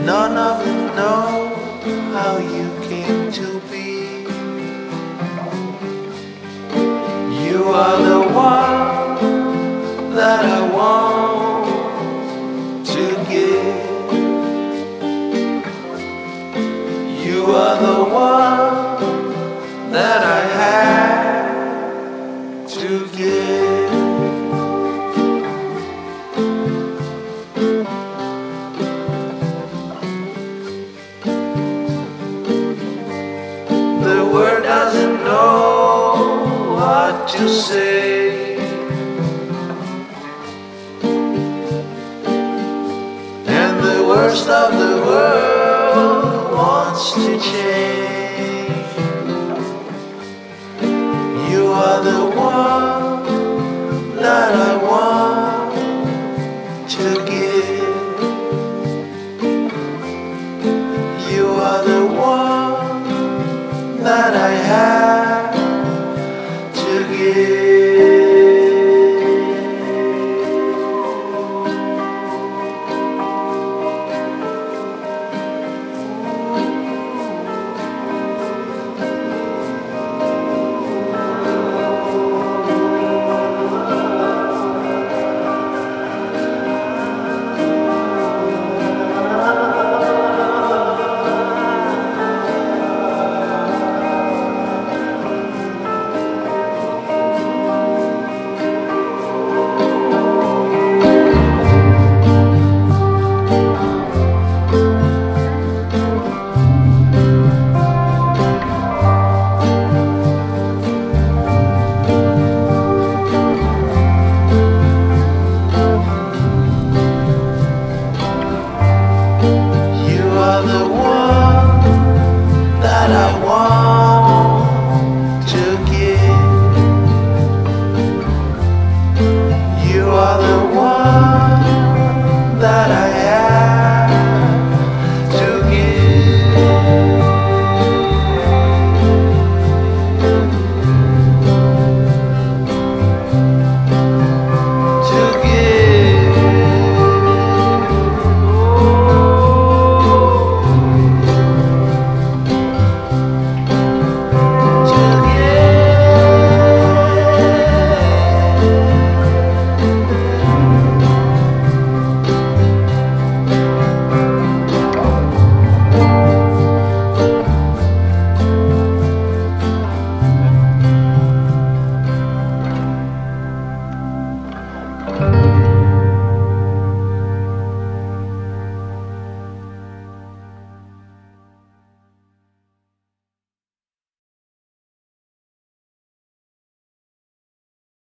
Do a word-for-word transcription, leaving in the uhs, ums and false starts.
None of them know how you came to be. You are the one that I want to give. You are the one that I have to give. The word doesn't know what to say. And the worst of the world wants to change. You are the one